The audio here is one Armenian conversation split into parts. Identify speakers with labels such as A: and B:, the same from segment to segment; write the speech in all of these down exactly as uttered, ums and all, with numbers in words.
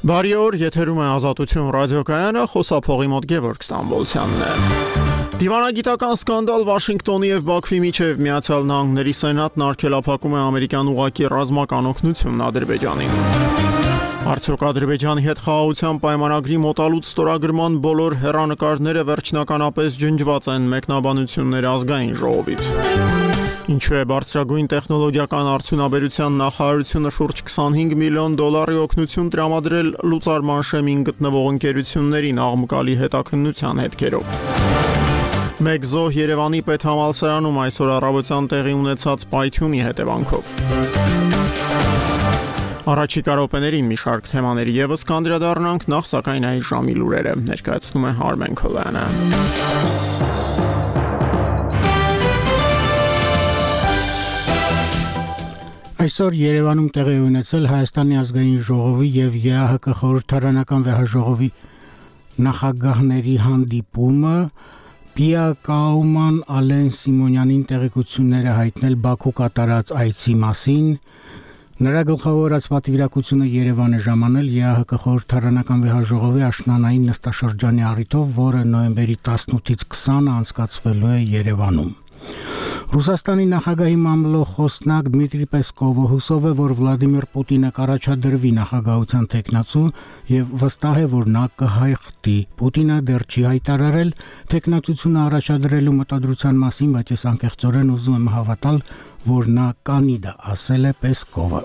A: Բարի օր, եթերում է Ազատություն ռադիոկայանը, խոսափողի մոտ Գևորգ Ստամբոլցյանն է։ Դիվանագիտական սկանդալ Վաշինգտոնի եւ Բաքվի միջև Միացյալ Նահանգների Սենատն արգելափակում է ամերիկյան ուղղակի ռազմական օգնությունն Ադրբեջանին։ Արդյոք Ադրբեջանի հետ խաղաղության պայմանագրի մոտալուտ ստորագրման բոլոր հեռանկարները վերջնականապես ջնջված են մեկնաբանությունների ազգային ժողովից։ Ինչու է բարձրագույն տեխնոլոգիական արդյունաբերության նախարարությունը շուրջ քսանհինգ միլիոն դոլարի օգնություն տրամադրել լուծարման շեմին գտնվող ընկերություններին աղմկալի հետաքննության հետքերով։ Մեկ զոհ Երևանի պետհամալսարանում այսօր առավոտյան տեղի ունեցած պայթյունի հետևանքով։ Առաջիկա րոպեներին մի շարք թեմաների ևս կանդրադառնանք, նախ սակայն այս ժամի լուրերը ներկայացնում է Արմեն Քոլյանը։
B: Այսօր Երևանում տեղի ունեցել Հայաստանի ազգային ժողովի եւ ԵԱՀԿ խորհրդարանական վեհաժողովի նախագահների հանդիպումը, Պիա Կաուման Ալեն Սիմոնյանին տեղեկությունները հայտնել Բաքու կատարած այցի մասին, նրա գլխավորած պատվիրակությունը Երևան է ժամանել ԵԱՀԿ խորհրդարանական վեհաժողովի աշնանային նստաշրջանի առիթով, որը նոյեմբերի տասնութից քսանը անցկացվելու է Երևանում։ Ռուսաստանի նախագահի մամլոխոսնակ Դմիտրի Պեսկովը հուսով է, որ Վլադիմիր Պուտինը կառաջադրվի նախագահության թեկնածու եւ վստահ է, որ նա կհայխտի։ Պուտինը դեռ չի հայտարարել թեկնածությունը առաջադրելու մտադրության մասին, բայց ես անկեղծորեն ուզում եմ հավատալ, որ նա կանի դա, ասել է Պեսկովը։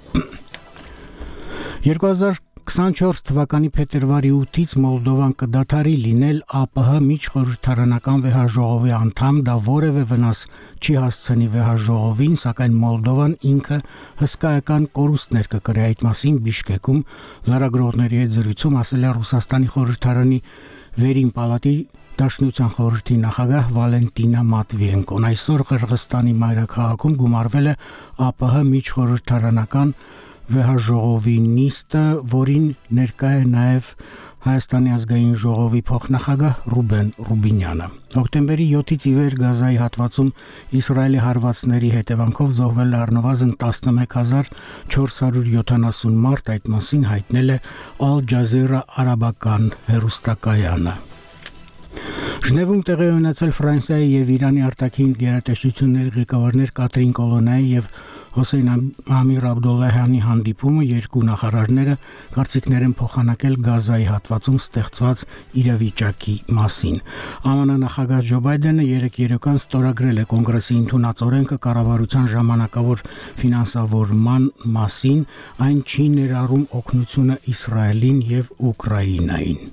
B: երկու հազար քսանչորս թվականի փետրվարի ութից Մոլդովան կդադարի լինել ԱՊՀ միջխորհրդարանական վեհաժողովի անդամ, դա որևէ վնաս չի հասցնի վեհաժողովին, սակայն Մոլդովան ինքը հսկայական կորուստներ կկրի այդ մասին Բիշկեկում լրագրողների հետ զրույցում ասել է Ռուսաստանի խորհրդարանի վերին պալատի Դաշնության խորհրդի նախագահ Վալենտինա Մատվիենկոն։ Այսօր Qırğızstani մայրաքաղաքում գումարվել է ԱՊՀ միջխորհրդարանական վեհաժողովի նիստը, որին ներկա է նաև Հայաստանի ազգային ժողովի փոխնախագահ Ռուբեն Ռուբինյանը։ Հոկտեմբերի յոթից ի վեր Գազայի հատվածում Իսրայելի հարվածների հետևանքով զոհվել է առնվազն տասնմեկ հազար չորս հարյուր յոթանասուն մարդ, այդ մասին հայտնել է Al Jazeera արաբական հեռուստակայանը։ Ժնևում տեղի ունեցել Ֆրանսիայի եւ Իրանի արտաքին գերատեսչությունների ղեկավարներ Կատրին Կոլոնայի եւ Հոսեյն Ամիր Աբդոլլահյանի հանդիպումը, երկու նախարարները կարծիքներ են փոխանակել Գազայի հատվածում ստեղծված իրավիճակի մասին։ ԱՄՆ նախագահ Ջո Բայդենը երեկ երեկոյան ստորագրել է կոնգրեսի ընդունած օրենքը կառավարության ժամանակավոր ֆինանսավորման մասին, այն չի ներառում օգնությունը Իսրայելին եւ Ուկրաինային։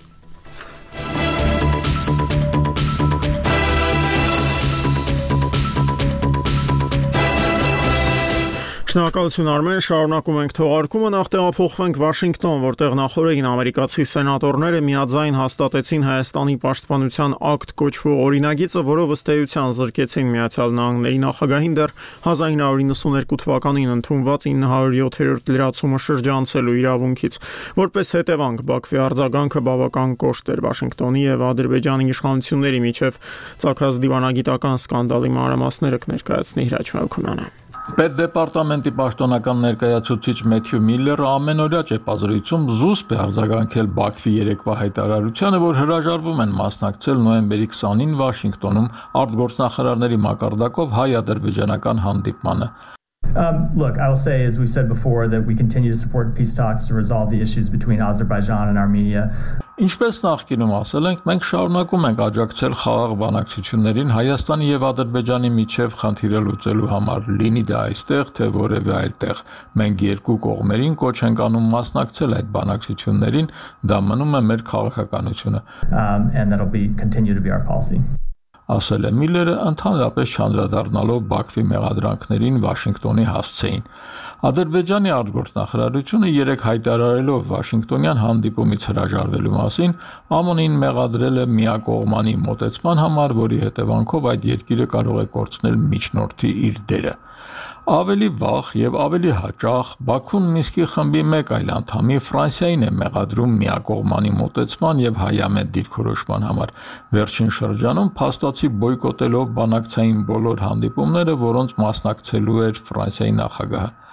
A: Շնորհակալություն Արմեն, շարունակում ենք թողարկումը, նախ տեղափոխվենք Վաշինգտոն, որտեղ նախորդին ամերիկացի սենատորները միաձայն հաստատեցին Հայաստանի պաշտպանության ակտ կոչվող օրինագիծը, որով ըստ էության զրկեցին Միացյալ Նահանգների նախագահին դեռ հազար ինը հարյուր իննսուներկու թվականին ընդունված ինը հարյուր յոթերորդ լրացումը շրջանցելու իրավունքից։ Որպես հետևանք Բաքվի արձագանքը բավական կոշտ էր Վաշինգտոնի եւ Ադրբեջանի իշխանությունների միջև ծագած դիվանագիտական սկանդալի մանրամասները կներկայացնի Հրաչ Մալքումյանը։
C: Պետդեպարտամենտի պաշտոնական ներկայացուցիչ Մեթյու Միլլերը ամենօրյա ճեպազրույցում զուսպ է արձագանքել Բաքվի երեկվա հայտարարությանը, որ հրաժարվում են մասնակցել նոյեմբերի քսանին Վաշինգտոնում արտգործնախարարների մակարդակով հայ-ադրբեջանական հանդիպմանը։
D: Um, look, I'll say, as we've said before, that we continue to support peace talks to resolve the issues between Azerbaijan and Armenia.
C: Ինչպես նախկինում ասել ենք, մենք շարունակում ենք աջակցել խաղաղ բանակցություններին Հայաստանի եւ Ադրբեջանի միջև խնդիրը լուծելու համար, լինի դա այստեղ, թե որևէ այլ տեղ։ Մենք երկու կողմերին կոչ ենք անում մասնակցել այդ բանակցություններին, դա մնում է մեր քաղաքականությունը։
D: Um, and that'll be continue to be our policy.
C: Ասել է Միլլերը, ընդհանրապես չանդրադառնալով Բաքվի մեղադրանքներին Վաշինգտոնի հասցեին։ Ադրբեջանի արտգործնախարարությունը երեք հայտարարելով Վաշինգտոնյան հանդիպումից հրաժարվելու մասին ԱՄՆ-ին մեղադրել է միակողմանի մոտեցման համար, որի հետևանքով այդ երկիրը կարող է կորցնել միջնորդի իր դերը։ Ավելի վաղ եւ ավելի հաճախ Բաքուն Մինսկի խմբի մեկ այլ անդամի Ֆրանսիային է մեղադրում միակողմանի մոտեցման եւ հայամետ դիրքորոշման համար։ Վերջին շրջանում փաստացի բոյկոտելով բանակցային բոլոր հանդիպումները, որոնց մասնակցելու էր Ֆրանսիայի նախագահը։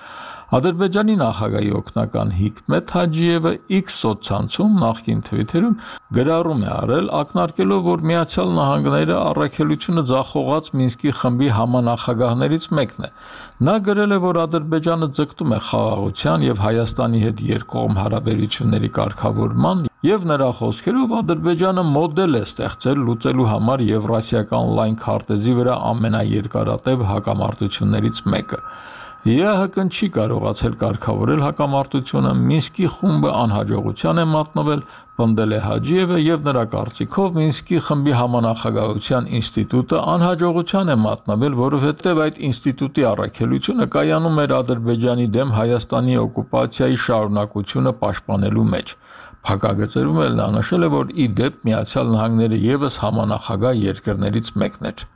C: Ադրբեջանի նախագահի օգնական Հիկմետ Հաջիևը X սոցցանցում նախկին Twitter-ում գրառում է արել, ակնարկելով, որ Միացյալ Նահանգները առաքելությունը ձախողած Մինսկի խմբի համանախագահներից մեկն է։ Նա գրել է, որ Ադրբեջանը ձգտում է խաղաղության եւ Հայաստանի հետ երկկողմ հարաբերությունների կարգավորման եւ նրա խոսքերով Ադրբեջանը մոդել է ստեղծել լուծելու համար Եվրասիական լայն քարտեզի վրա ամենաերկարատև հակամարտություններից մեկը։ ԵԱՀԿ-ն չի կարողացել կարգավորել հակամարտությունը, Մինսկի խումբը անհաջողության է մատնվել, պնդել է Հաջիևը եւ նրա կարծիքով Մինսկի խմբի համանախագահության ինստիտուտը անհաջողության է մատնվել, որովհետեւ այդ ինստիտուտի առաքելությունը կայանում էր Ադրբեջանի դեմ Հայաստանի օկուպացիայի շարունակությունը պաշտպանելու մեջ։ Փակագծերում էլ նա նշել է, որ ի դեպ Միացյալ Նահանգները եւս համանախագահ երկրներից մեկն էր։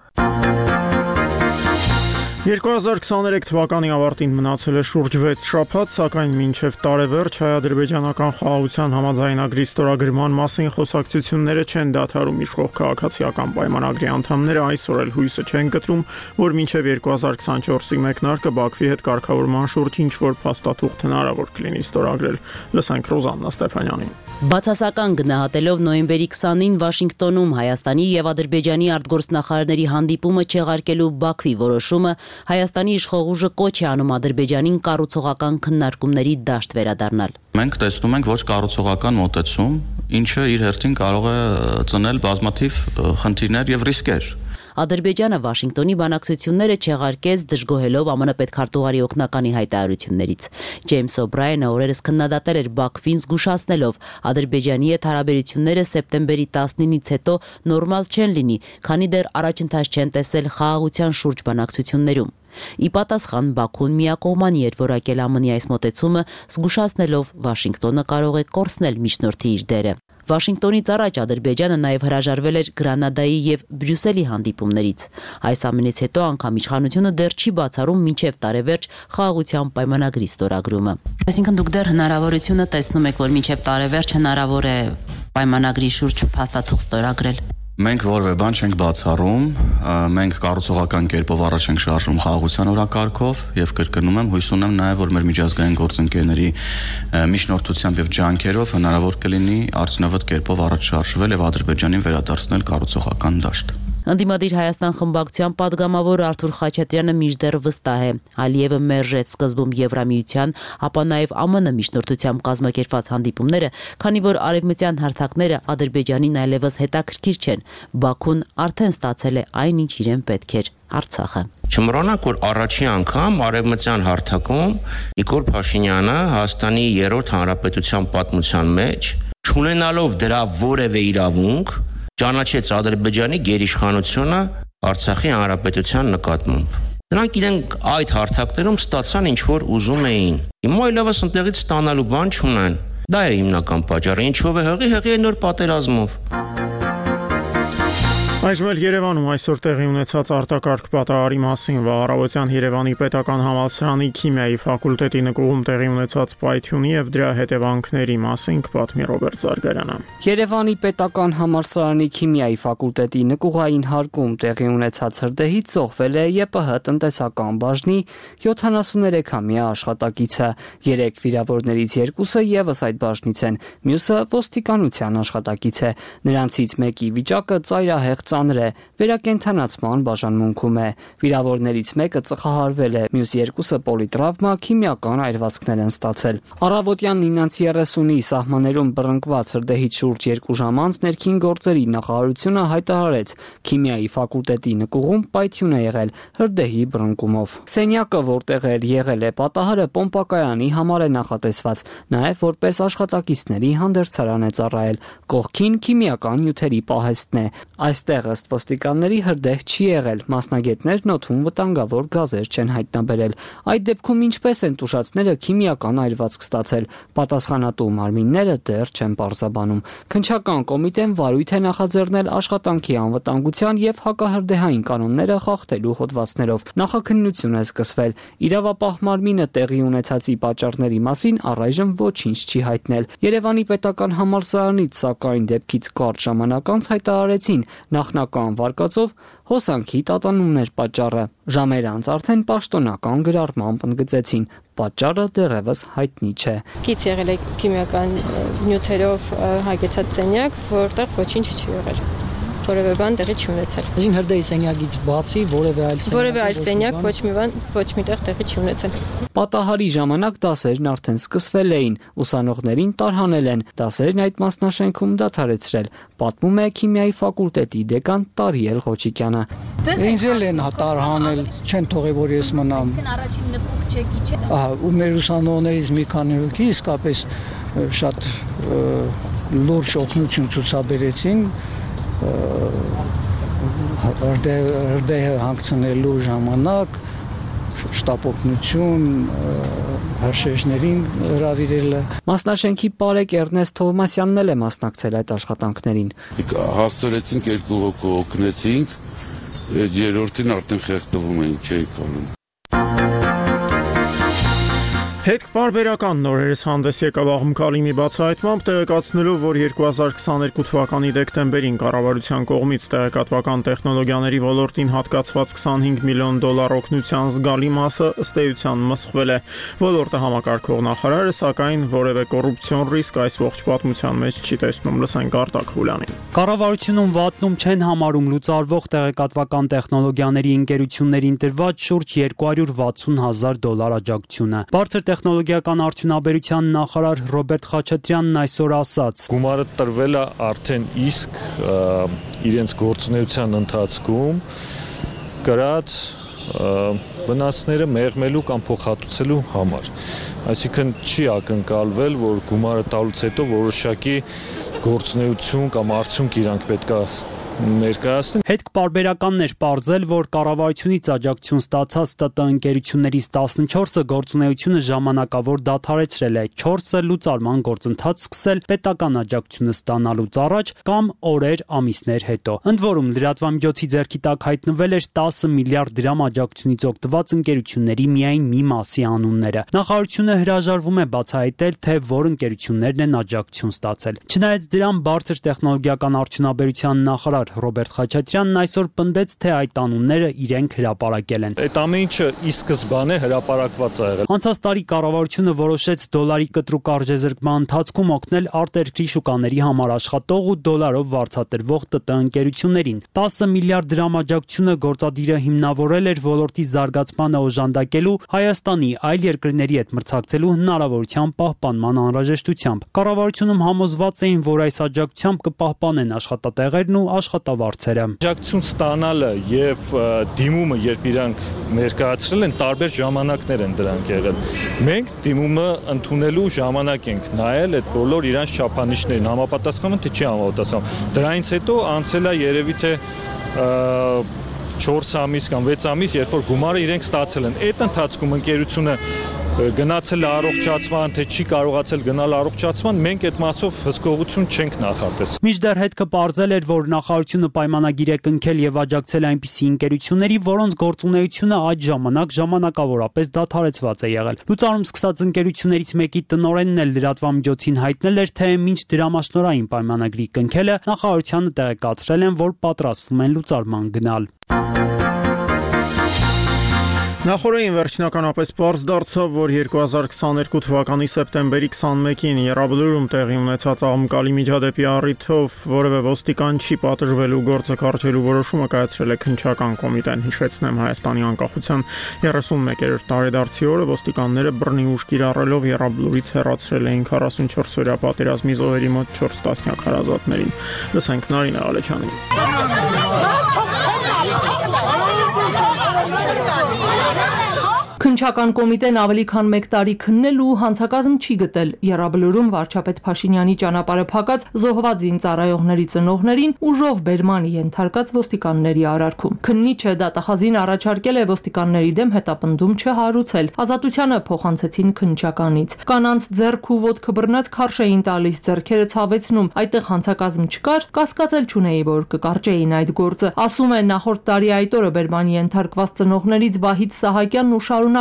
A: երկու հազար քսաներեք թվականի ավարտին մնացել է շուրջ վեց շաբաթ, սակայն մինչև տարեվերջ հայ-ադրբեջանական խաղաղության համաձայնագրի ստորագրման մասին խոսակցությունները չեն դադարում։ Իշխող քաղաքացիական պայմանագրի անդամները այսօր էլ հույսը չեն կտրում, որ մինչև երկու հազար քսանչորսի մեկնարկը Բաքվի հետ կարգավորման շուրջ ինչ-որ փաստաթուղթ հնարավոր կլինի ստորագրել։ Լսենք Ռոզաննա Ստեփանյանին։
E: Բացասական գնահատելով նոյեմբերի քսանին Վաշինգտոնում Հայաստանի եւ Ադրբեջանի արտգործնախարարների հանդիպումը չեղարկելու Բաքվի որոշումը Հայաստանի իշխող ուժը կոչ է անում Ադրբեջանին կառուցողական քննարկումների դաշտ վերադառնալ։
F: Մենք տեսնում ենք ոչ կառուցողական մոտեցում, ինչը իր հերթին կարող է ծնել բազմաթիվ խնդիրներ եւ ռիսկեր։
E: Ադրբեջանը Վաշինգտոնի բանակցությունները չեղարկեց դժգոհելով ԱՄՆ պետքարտուղարի օգնականի հայտարարություններից։ Ջեյմս Օբրայենը օրերս քննադատել էր Բաքվին զգուշացնելով Ադրբեջանի հետ հարաբերությունները սեպտեմբերի տասնինից հետո նորմալ չեն լինի, քանի դեռ առաջընթաց չեն տեսել խաղաղության շուրջ բանակցություններում։ Ի պատասխան Բաքուն միակողմանի էր որակել ԱՄՆ-ի այս մոտեցումը, զգուշացնելով Վաշինգտոնը կարող է կորցնել միջնորդի իր դերը։ Վաշինգտոնից առաջ Ադրբեջանը նաև հրաժարվել էր Գրանադայի եւ Բրյուսելի հանդիպումներից։ Այս ամենից հետո անգամ իշխանությունը դեռ չի բացառում մինչև տարեվերջ խաղաղության պայմանագրի ստորագրումը։ Այսինքն դուք դեռ հնարավորությունը տեսնում եք, որ մինչև տարեվերջ հնարավոր է պայմանագրի շուրջ փաստաթուղթ ստորագրել։
F: Մենք որևէ բան չենք բացառում, մենք կառուցողական կերպով առաջ ենք շարժում խաղաղության օրակարգով եւ կրկնում եմ, հույս ունեմ նաեւ, որ մեր միջազգային գործընկերների միջնորդությամբ եւ ջանքերով հնարավոր կլինի արդյունավետ կերպով առաջ շարժվել եւ Ադրբեջանին վերադարձնել կառուցողական դաշտ։
E: Ընդդիմադիր Հայաստան խմբակցության падգամավոր Արթուր Խաչատրյանը մինչդեռ վստահ է։ Ալիևը մերժեց սկզբում Եվրամիության, ապա նաև ԱՄՆ միջնորդությամբ կազմակերպված հանդիպումները, քանի որ արևմտյան հարթակները Ադրբեջանին այլևս հետաքրքիր չեն։ Բաքուն արդեն ստացել է այն, ինչ իրեն պետք էր՝ Արցախը։
G: Չմոռանանք, որ առաջին անգամ արևմտյան հարթակում Նիկոլ Փաշինյանը Հայաստանի երրորդ հանրապետության պատմության մեջ, չունենալով դրա որևէ իրավունք, ճանաչեց Ադրբեջանի գերիշխանությունը Արցախի հանրապետության նկատմամբ։ Նրանք իրենք այդ հարթակներում ստացան ինչ որ ուզում էին։ Հիմա այլևս ընտեղից ստանալու բան չունեն։ Դա է հիմնական պատճառը, ինչով է հղի, հղի է նոր պատերազմով։
A: Այժմ էլ Երևանում այսօր տեղի ունեցած արտակարգ պատահարի մասին վաղառավոտյան Երևանի պետական համալսարանի քիմիայի ֆակուլտետի նկուղում տեղի ունեցած պայթյունի եւ դրա հետևանքների մասին կպատմի Ռոբերտ Զարգարյանը։
H: Երևանի պետական համալսարանի քիմիայի ֆակուլտետի նկուղային հարկում տեղի ունեցած հրդեհից զոհվել է ԵՊՀ տնտեսական բաժնի յոթանասուներեքամյա աշխատակիցը։ Երեք վիրավորներից երկուսը եւս այդ բաժնից են, մյուսը ոստիկանության աշխատակից է։ Նրանցից մեկի վիճակը ծայրահեղ ծանր է, վերակենդանացման բաժանմունքում է։ Վիրավորներից մեկը ծխահարվել է, մյուս երկուսը պոլիտրավմա, քիմիական այրվածքներ են ստացել։ Առավոտյան նինանց երեսունի սահմաններում բռնկված հրդեհից շուրջ երկու ժամ անց ներքին գործերի նախարարությունը հայտարարեց քիմիայի ֆակուլտետի նկուղում պայթյուն է եղել հրդեհի բռնկումով։ Սենյակը, որտեղ էլ եղել է պատահարը, պոմպակայանի համար է նախատեսված, նաև որպես աշխատակիցների հանդերձարան է ծառայել։ Կողքին քիմիական նյութերի պահեստն է։ Այստեղ ըստ ոստիկանների հրդեհ չի եղել, մասնագետներն օդում վտանգավոր գազեր չեն հայտնաբերել։ Այդ դեպքում ինչպես են տուժածները քիմիական այրվածք ստացել, պատասխանատու մարմինները դեռ չեն պարզաբանում։ Քննչական կոմիտեն վարույթ է նախաձեռնել աշխատանքի անվտանգության եւ հակահրդեհային կանոնները խախտելու հոդվածներով։ Նախաքննություն է սկսվել։ Իրավապահ մարմինը տեղի ունեցածի պատճառների մասին առայժմ ոչինչ չի հայտնել։ Երևանի պետական համալսարանից սակայն դեպքից կարճ ժամանակ անց հայտարարեցին նախնական վարկածով հոսանքի տատանումներ պատճառը։ Ժամեր անց արդեն պաշտոնական գրառմամբ ընդգծեցին պատճառը դեռևս հայտնի չէ։
I: Գից եղել է քիմիական նյութերով հագեցած սենյակ, որտեղ ոչինչ չի եղել։ Որևէ բան տեղի չունեցել։
B: Այսին հրդեհի սենյակից բացի որևէ այլ սենյակ
I: որևէ այլ սենյակ ոչ մի բան ոչ միտեղ տեղի չունեցել։
H: Պատահարի ժամանակ դասերն արդեն սկսվել էին, ուսանողներին տարհանել են, դասերն այդ մասնաշենքում դադարեցրել, պատմում է քիմիայի ֆակուլտետի դեկան Տարիել Ղոչիկյանը։
B: Ինձ էլ են տարհանել, չեն թողել որ ես մնամ։
J: Առաջին նպուկ չեկի չէ։
B: Ահա, ու մեր ուսանողներից մի քանի հոգի իսկապես շատ լուրջ օգնություն ցուցաբերեցին հրդեհը հանգցնելու ժամանակ շտապօգնություն հրշեջներին հրավիրելը։
H: Մասնաշենքի պարեկ Էրնեստ Թովմասյանն էլ է մասնակցել այդ աշխատանքներին։
K: Հասցրեցինք երկու հոգու օգնեցինք, երրորդին արդեն խեղդվում էինք, չէի կանում։
A: Հետ պարբերական նորերս հանդես եկավ աղմկալի մի բացահայտմամբ տեղեկացնելով, որ երկու հազար քսաներկու թվականի դեկտեմբերին կառավարության կողմից տեղեկատվական տեխնոլոգիաների ոլորտին հատկացված քսանհինգ միլիոն դոլար օգնության զգալի մասը ըստ էության մսխվել է։ Ոլորտը համակարգող նախարարը, սակայն որևէ կոռուպցիոն ռիսկ այս ողջ պատմության մեջ չի տեսնում։ Լսենք Արտակ Խուլյանին։
L: Կառավարությունում վատնում չեն համարում լուծարվող տեղեկատվական տեխնոլոգիաների ընկերություններին տրված շուրջ երկու հարյուր վաթսուն հազար դոլար աջակցությունը։ Բարձր տեխնոլոգիական արդյունաբերության նախարար Ռոբերտ Խաչատրյանն այսօր ասաց.
M: Գումարը տրվել է արդեն իսկ իրենց գործունեության ընթացքում կրած վնասները մեղմելու կամ փոխհատուցելու համար։ Այսինքն չի ակնկալվել, որ գումարը տալուց հետո որոշակի գործունեություն կամ արդյունք իրանք պետք է ներկայացնեն։
L: Հետ պարբերականն էր պարզել, որ կառավարությունից աջակցություն ստացած ՏՏ ընկերություններից տասնչորսը գործունեությունը ժամանակավոր դադարեցրել է, չորսը լուծարման գործընթաց սկսել պետական աջակցությունը ստանալուց առաջ կամ օրեր, ամիսներ հետո։ Ընդ որում լրատվամիջոցի ձեռքի տակ հայտնվել էր տասը միլիարդ դրամ աջակցությունից օգտված ընկերությունների միայն մի մասի անունները։ Նախարարությունը հրաժարվում է բացահայտել, թե որ ընկերություններն են աջակցություն ստացել։ Չնայած դրան բարձր տեխնոլոգիական արդյունաբերության նախարար Ռոբերտ Խաչատրյանն այսօր պնդեց, թե այդ անունները իրենք հրապարակել են։
M: Այդ ամեն ինչը ի սկզբանե հրապարակված է եղել։
L: Անցած տարի կառավարությունը որոշեց դոլարի կտրուկ արժեզրկման ընթացքում օգնել արտերկրի շուկաների համար աշխատող ու դոլարով վարձատրվող ՏՏ ընկերություններին։ տասը միլիարդ դրամ աջակցությունը գործադիրը հիմնավորել էր ոլորտի զարգացմանը օժանդակելու Հայաստանի այլ երկրների հետ մրցակցելու հնարավորության պահպանման անհրաժեշտությամբ։ Կառավարությունում համոզված էին, որ այս աջակցությամբ կպահպանեն աշխատատեղերն ու աշխատավարձերը։
M: Աջակցություն ստանալը եւ դիմումը, երբ իրանք ներկայացրել են, տարբեր ժամանակներ են դրանք եղել։ Մենք դիմումը ընդունելու ժամանակ ենք նայել այդ բոլոր իրանց չափանիշներին, համապատասխանում թե չի համապատասխանում։ Դրանից հետո անցել է երևի թե չորս ամիս կամ վեց ամիս, երբ որ գումարը իրենք ստացել են։ Այդ ընթացքում ընկերությունը գնացել է առողջացման, թե չի կարողացել գնալ առողջացման, մենք այդ մասով հսկողություն չենք նախատեսել։
L: Մինչդեռ հետքը պարզել էր, որ նախարարությունը պայմանագիր է կնքել եւ աջակցել այնպիսի ընկերությունների, որոնց գործունեությունը այդ ժամանակ ժամանակավորապես դադարեցված է եղել։ Լուծարում սկսած ընկերություններից մեկի տնօրենն էլ լրատվամիջոցին հայտնել էր, թե մինչ դրամաշնորհային պայմանագրի կնքելը նախարարությանը տեղեկացրել են, որ պատրաստվում են լուծարման գնալ։
A: Նախորդին վերջնականապես պարզ դարձավ, որ երկու հազար քսաներկու թվականի սեպտեմբերի քսանմեկին Եռաբլուրում տեղի ունեցած աղմկալի միջադեպի առիթով որևէ ոստիկան չի պատժվելու գործը կարճելու որոշումը կայացրել է քննչական կոմիտեն։ Հիշեցնեմ, Հայաստանի անկախության երեսունմեկերորդ տարեդարձի օրը ոստիկանները բռնի ուժ կիրառելով Եռաբլուրից հեռացրել էին քառասունչորսօրյա պատերազմի զոհերի մոտ չորս տասնյակ հարազատներին։ Լսենք Նարինե Ալեչյանին։
N: Քննչական կոմիտեն ավելի քան մեկ տարի քննել ու հանցակազմ չի գտել Եռաբլուրում վարչապետ Փաշինյանի ճանապարհը փակած զոհված զինծառայողների ծնողներին ուժով բերմանի ենթարկած ոստիկանների արարքում։ Քննիչը դատախազին առաջարկել է ոստիկանների դեմ հետապնդում չհարուցել։ Ազատությանը փոխանցեցին քննչականից։ Կանանց ձեռք ու ոտքը բռնած քարշ էին տալիս, ձեռքերը ցավեցնում։ Այդտեղ հանցակազմ չկար, կասկածել չունեի, որ կկարճեին այդ գործը։ Ասում է նախորդ տարի այդ օրը բերմանի ենթարկված ծնողներից Վահիթ Սահակյանն ու շարունակ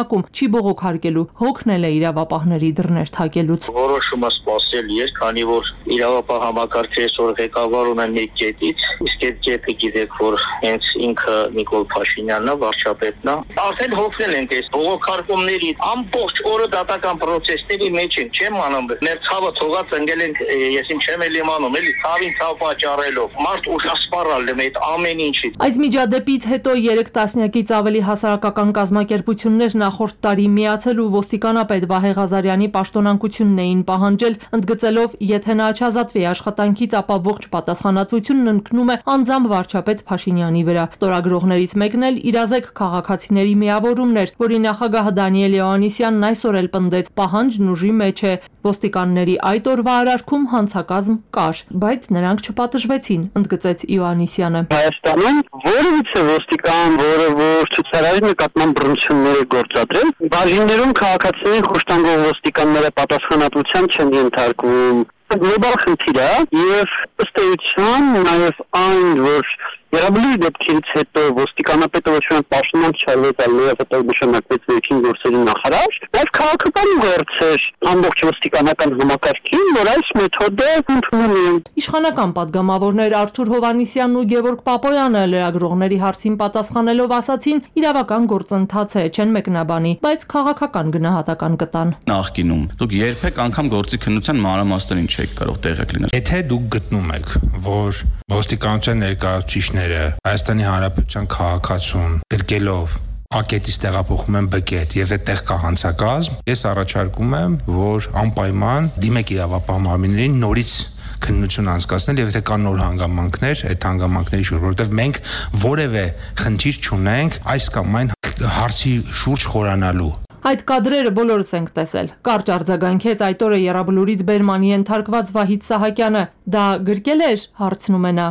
N: շարունակում, չի բողոքարկելու, հոգնել է իրավապահների դռներ թակելուց։
O: Որոշումը սպասելի էր, քանի որ իրավապահ համակարգը այսօր ղեկավարում է մի կետից, իսկ այդ կետը գիտեք, որ հենց ինքը Նիկոլ Փաշինյանն է, վարչապետն է։ Արդեն հոգնել ենք այս բողոքարկումների ամբողջ օրը դատական պրոցեսների մեջ են, չեմ անում։ Մեր ցավը թողած ընկել ենք, ես իմ չեմ էլ իմանում, էլի ցավին ցավ պատճառելով։ Մարդ ուժասպառալ է այդ ամեն ինչից։
N: Այս միջադեպից հետո երեք տասնյակից ավելի հասարակական կազմակերպություններ նախորդ տարի միացել ու ոստիկանապետ Վահե Ղազարյանի պաշտոնանկությունն էին պահանջել, ընդգծելով, եթե նա չազատվի աշխատանքից, ապա ողջ պատասխանատվությունն ընկնում է անձամբ վարչապետ Փաշինյանի վրա։ Ստորագրողներից մեկն էլ իրազեկ քաղաքացիների միավորումն էր, որի նախագահ Դանիել Հովհաննիսյանն այսօր էլ պնդեց, պահանջն ուժի մեջ է։ Ոստիկանների այդ օրվա արարքում հանցակազմ կար, բայց նրանք չպատժվեցին, ընդգծեց Հովհաննիսյանը։
P: Հայաստանում որևիցե ոստիկան, որը որ ցուցարարի նկատմամբ բռնություններ է գործադրել, բաժիններում քաղաքացիներին խոշտանգող ոստիկանները պատասխանատվության չեն ենթարկվում։ Գլոբալ խնդիր է եւ ըստ էության նաեւ այն, որ Երաբլուի դեպքից հետո ոստիկանապետը ոչ միայն Փաշինյան չալեց, այլև հետո նշանակվեց վերջին գործերի նախարար, բայց քաղաքական գործեր ամբողջ ոստիկանական համակարգին, որ այս մեթոդը ընդունում են։
N: Իշխանական падգամավորներ Արթուր Հովհաննիսյանն ու Գևորգ Պապոյանը լրագրողների հարցին պատասխանելով ասացին, իրավական գործընթաց է, չեն մեկնաբանի, բայց քաղաքական գնահատական կտան։
F: Նախկինում դուք երբեք անգամ գործի քննության մանրամասներին չեք կարող տեղեկ լինել։
Q: Եթե դուք գտնում եք, որ ոստիկանության ներկայացուցիչները Հայաստանի Հանրապետության քաղաքացուն գրկելով ակետից տեղափոխում են բկետ եւ այդտեղ կա հանցակազմ, ես առաջարկում եմ, որ անպայման դիմեք իրավապահ մարմիններին նորից քննություն անցկացնել եւ եթե կան նոր հանգամանքներ, այդ հանգամանքների շուրջ, որովհետեւ մենք որևէ խնդիր չունենք այս կամ այն հարցի շուրջ խորանալու։
N: Այդ կադրերը բոլորս ենք տեսել։ Կարճ արձագանքեց այդ օրը Եռաբլուրից բերմանի ենթարկված Վահիթ Սահակյանը։ Դա գրկել էր, հարցնում է նա։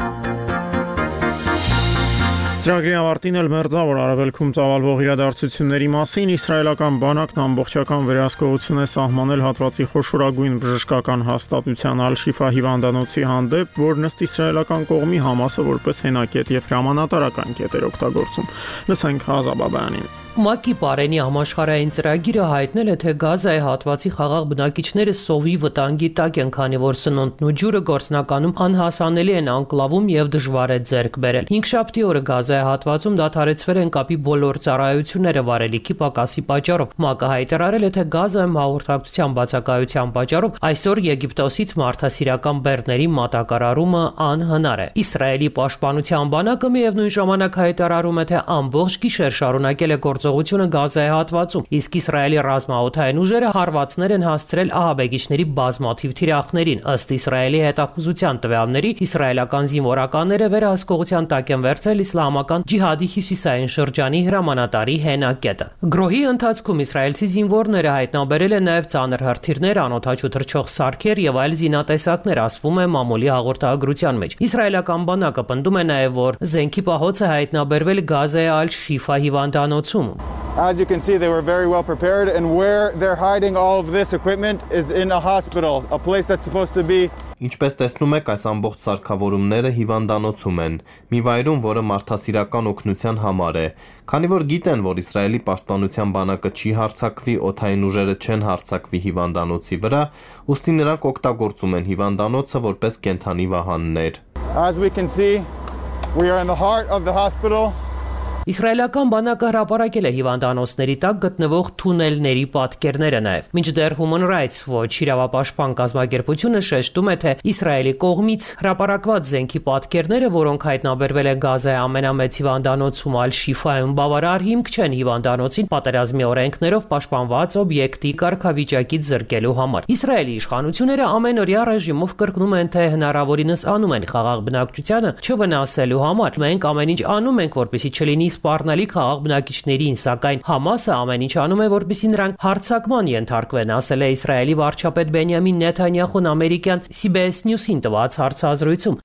A: Ծրագրի ավարտին էլ մերձավոր արևելքում ծավալվող իրադարձությունների մասին իսրայելական բանակն ամբողջական վերահսկողություն է սահմանել հատվածի խոշորագույն բժշկական հաստատության Ալ-Շիֆա հիվանդանոցի հանդեպ, որն ըստ իսրայելական կողմի Համասը որպես հենակետ եւ հրամանատարական կետ էր օգտագործում։ Լսենք Հազա Բաբայանին։
R: ՄԱԿ-ի Պարենի համաշխարհային ծրագիրը հայտնել է, թե Գազայի հատվածի խաղաղ բնակիչները սովի վտանգի տակ են, քանի որ սնունդն ու ջուրը գործնականում անհասանելի են անկլավում եւ դժվար է ձեռք բերել։ Հինգշաբթի օրը Գազայի հատվածում դադարեցվել են կապի բոլոր ծառայությունները վարելիքի պակասի պատճառով։ ՄԱԿ-ը հայտարարել է, թե Գազայում հաղորդակցության բացակայության պատճառով այսօր Եգիպտոսից մարդասիրական բեռների մատակարարումը անհնար է։ Իսրայելի պաշտպանության բանակը միևնույն ժամանակ հայտարարում է, թե ամբողջ գիշեր շարունակել է գործողությունը Գազայի հատվածում, իսկ Իսրայելի ռազմաօդային ուժերը հարվածներ են հասցրել ահաբեկիչների բազմաթիվ թիրախներին։ Ըստ Իսրայելի հետախուզության տվյալների, իսրայելական զինվորականները վերահսկողության տակ են վերցրել իսլամական ջիհադի հյուսիսային շրջանի հրամանատարի հենակետը։ Գրոհի ընթացքում իսրայելցի զինվորները հայտնաբերել են նաև ծանր հրթիռներ, անօդաչու թռչող սարքեր եւ այլ զինատեսակներ, ասվում է մամուլի հաղորդագրության մեջ։ Իսրայելական բանակը պնդում է նաև, որ զենքի պահոցը հայտնաբերվել Գազայի Ալ-Շիֆա հիվանդանոցում։
S: As you can see, they were very well prepared, and where they're hiding all of this equipment is in a hospital, a place that's supposed to be.
T: Ինչպես տեսնում եք, այս ամբողջ սարքավորումները հիվանդանոցում են, մի վայրում, որը մարդասիրական օգնության համար է, քանի որ գիտեն, որ Իսրայելի պաշտպանության բանակը չի հարձակվի, օդային ուժերը չեն հարձակվի հիվանդանոցի վրա, ուստի նրանք օգտագործում են հիվանդանոցը որպես կենդանի վահաններ։
S: As we can see, we are in the heart of the hospital.
R: Իսրայելական բանակը հրապարակել է հիվանդանոցների տակ գտնվող թունելների պատկերները նաև։ Մինչդեռ Human Rights Watch իրավապաշտպան կազմակերպությունը շեշտում է, թե Իսրայելի կողմից հրապարակված զենքի պատկերները, որոնք հայտնաբերվել են Գազայի ամենամեծ հիվանդանոցում Ալ-Շիֆայում, բավարար հիմք չեն հիվանդանոցին պատերազմի օրենքներով պաշտպանված օբյեկտի կարգավիճակից զրկելու համար։ Իսրայելի իշխանությունները ամենօրյա ռեժիմով կրկնում են, թե հնարավորինս անում են խաղաղ բնակչությանը չվնասելու համար։ Մենք ամեն ինչ անում ենք, որպեսզի չլինի սպառնալիք խաղաղ բնակիչներին, սակայն Համասը ամեն ինչ անում է, որպեսզի նրանք հարձակման ենթարկվեն, ասել է Իսրայելի վարչապետ Բենյամին Նեթանյախուն ամերիկյան C B S News-ին տված հարցազրույցում։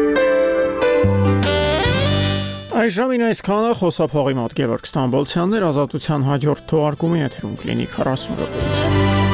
A: Այժմին այսքանը խոսափողի մոտ Գևորգ Ստամբոլցյանն էր, Ազատության հաջորդ թողարկումի եթերում կլինի քառասուն րոպեից։